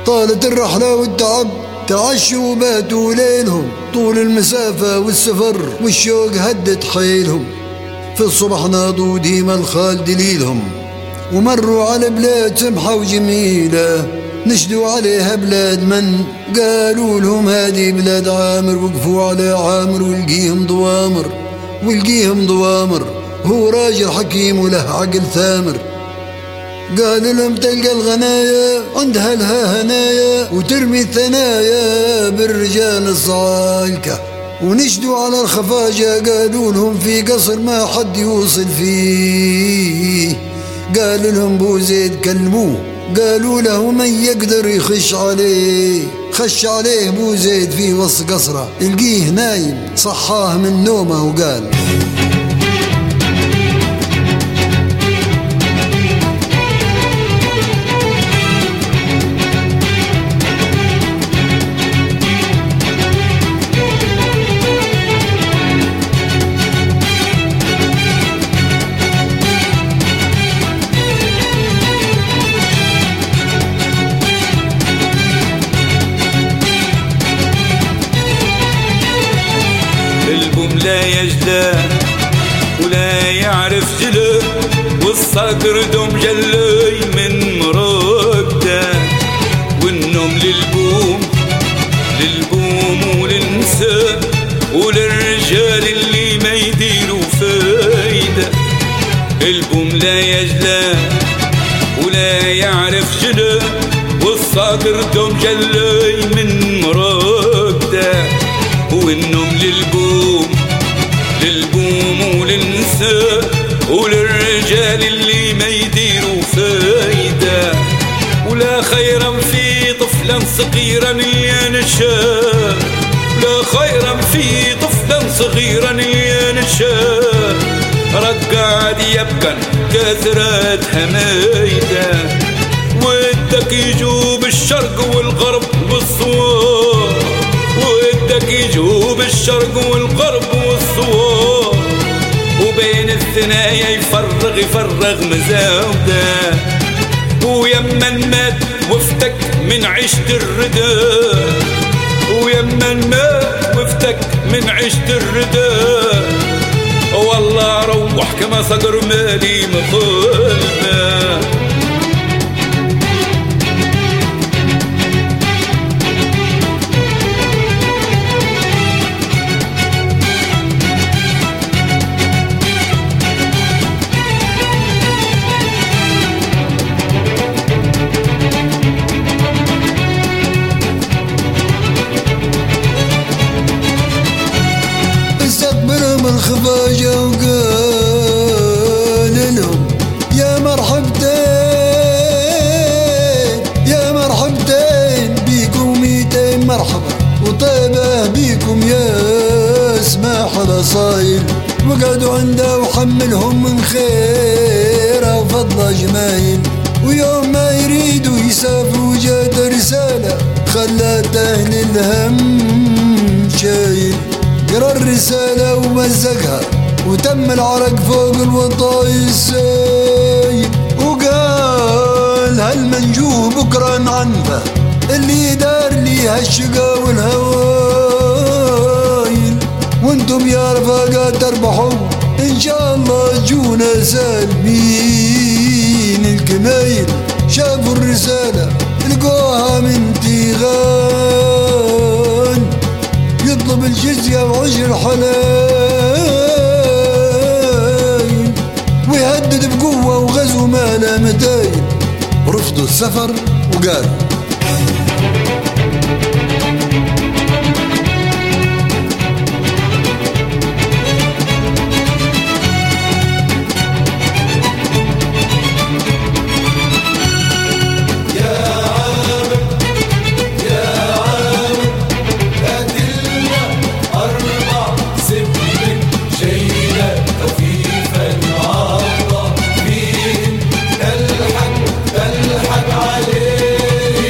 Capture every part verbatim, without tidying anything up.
طالت الرحلة والتعب، تعشوا وباتوا ليلهم، طول المسافة والسفر والشوق هدت حيلهم. في الصبح ناضوا ديما الخال دليلهم، ومروا على بلاد سمحة وجميلة، نشدوا عليها بلاد من، قالوا لهم هذه بلاد عامر. وقفوا على عامر ولقيهم ضوامر، ولقيهم ضوامر هو راجل حكيم وله عقل ثامر. قال لهم تلقى الغنايا عندها لها هنايا، وترمي الثنايا بالرجال الصالكة. ونشدوا على الخفاجة، قالوا لهم في قصر ما حد يوصل فيه. قال لهم بو زيد كلموه، قالوا له من يقدر يخش عليه. خش عليه بو زيد في وسط قصره، القيه نايم، صحاه من نومه وقال لا يجلى ولا يعرف جلى، والصقر دوم جلي من مرقده. والنوم للبوم للبوم وللنساء وللرجال اللي ما يديروا فايدة. البوم لا يجلى ولا يعرف جلى، والصقر دوم جلي من مرقده. والنوم للبوم للبوم وللنساء وللرجال اللي ما يديروا فايدة. ولا خيرا في طفلا صغيرا ينشا، لا خيرا في طفلا صغيرا ينشا، رقاد يبكن كثرة حمايده. ودك يجوب الشرق والغرب والصواب، ودك يجوب الشرق والغرب والصواب، وبين الثنايا يفرغ يفرغ مزاوده. ويمن مات وفتك من عشت الردى، ويمن مات وفتك من عشت الردى. والله روح كما صقر مالي مخلنا. الخفاجة وقال لهم يا مرحبتين يا مرحبتين بيكم ميتين مرحبا، وطيبة بيكم يا سماح الأصايل. وقعدوا عنده وحملهم من خيره وفضله جمايل. ويوم ما يريدوا يسافروا جات رسالة خلاته للهم شايل. قرا الرسالة ومزقها وتم العرق فوق الوطاي السايل. وقال هالمنجوه بكرة نعنفه، اللي دار لي هالشقا والهوايل. وانتم يا رفاقات تربحوا ان شاء الله جونا سالمين. الكمايل شافوا الرسالة لقوها من تيغان، يطلب الجزية وعشر حلايل، ويهدد بقوة وغزو ما لا متايل. رفضوا السفر وقالوا عليه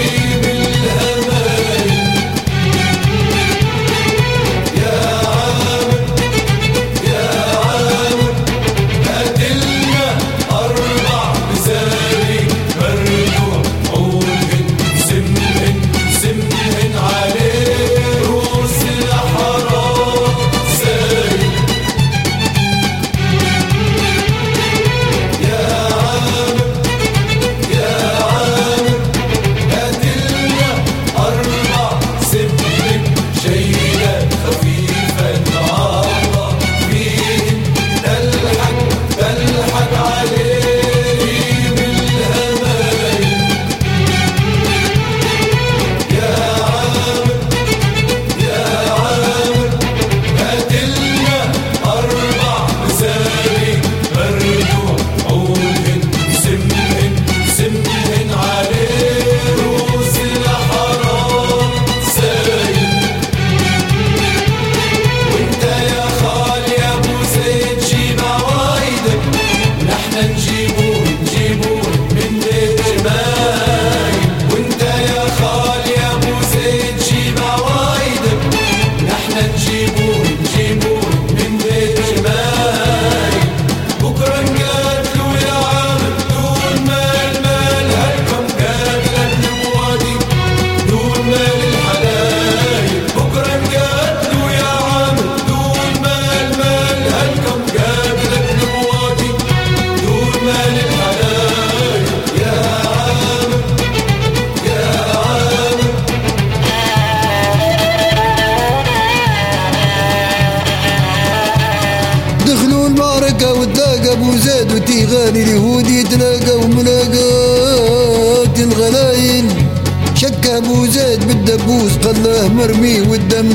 مايل شك ابو زيد بالدبوس خلاه مرمي والدم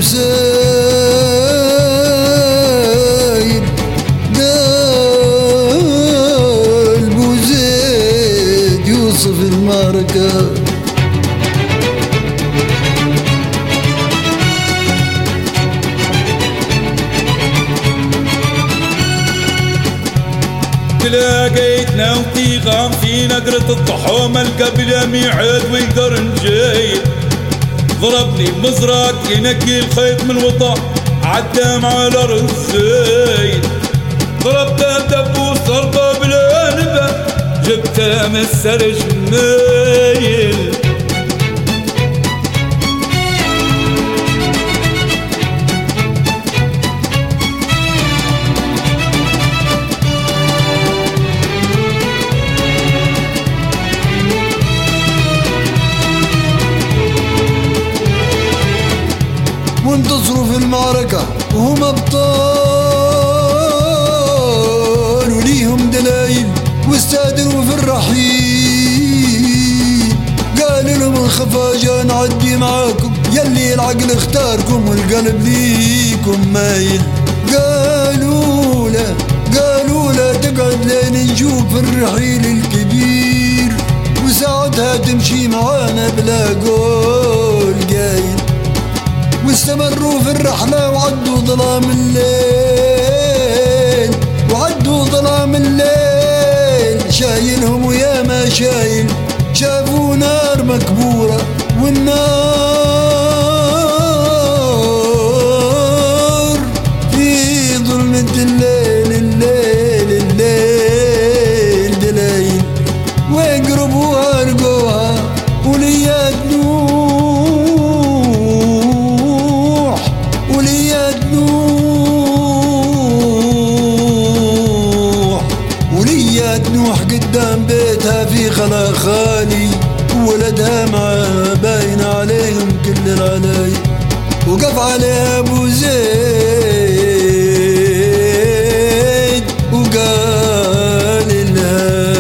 سايل قال ابو زيد يوصف المعركة تلاقيتنا وتيغام في نقرة الطحومة القبل ميعاد والقرن جاي ضربني بمزرق ينقي الخيط من الوطا عدام على رزاي ضربته بدبوس ضربه بالانبه جبته من السرج مايل وانتصروا في المعركة وهم أبطال وليهم دلايل واستادروا في الرحيل قال لهم الخفاجة نعدي معاكم يلي العقل اختاركم والقلب ليكم مايل قالوا له قالوا له تقعد لين نشوف الرحيل الكبير وساعتها تمشي معانا بلا قول قايل واستمروا في الرحلة وعدوا ظلام الليل وعدوا ظلام الليل شايلهم ويا ما شايل شافوا نار مكبورة والنار في ظلمة الليل الليل الليل دلايل ويقربوها لقوها وليات نور نوح قدام بيتها في خلا خالي وولدها معاه باين عليهم كل العلاي وقف عليها ابو زيد وقال لها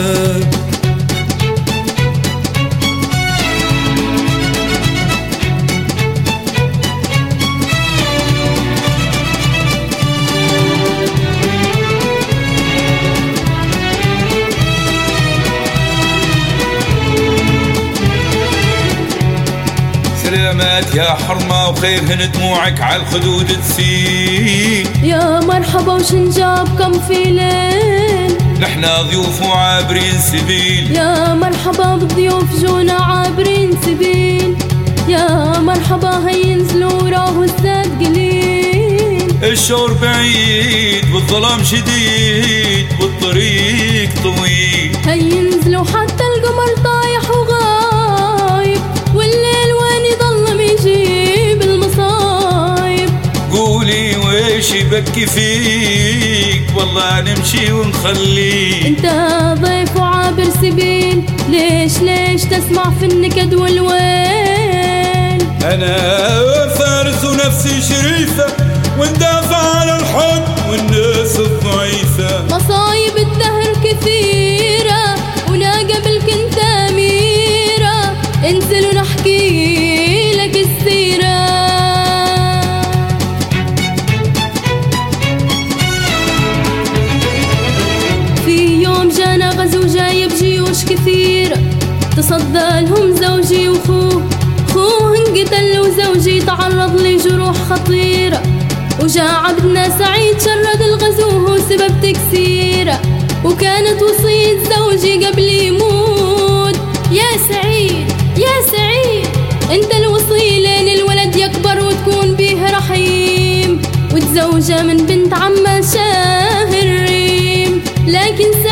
سلامات يا حرمة وخير هن دموعك على الخدود تسيل يا مرحبا وشنجابكم في ليل نحنا ضيوف وعابرين سبيل يا مرحبا بالضيوف جونا عابرين سبيل يا مرحبا هينزلوا راهو الزاد قليل الشور بعيد والظلام شديد والطريق طويل هينزلوا حتى القمر طايح وغايب والليل وين يضل يجيب المصايب قولي ويش يبكي فيك والله نمشي ونخليك انت ضيف وعابر سبيل ليش ليش تسمع في النكد والويل انا فارس ونفسي شريفة وندافع على الحق والناس الضعيفة مصايب الدهر كثيرة ونا قبلك انت أميرة انزل ونحكي لك السيرة في يوم جانا غزو جايب جيوش كثيرة تصدى لهم زوجي وخوه خوه انقتل وزوجي تعرض لجروح خطيرة وجاء عبدنا سعيد شرد الغزو هو سبب تكسيره وكانت وصية زوجي قبل يموت يا سعيد يا سعيد انت الوصي لين الولد يكبر وتكون بيه رحيم وتزوجه من بنت عمه شاهر ريم لكن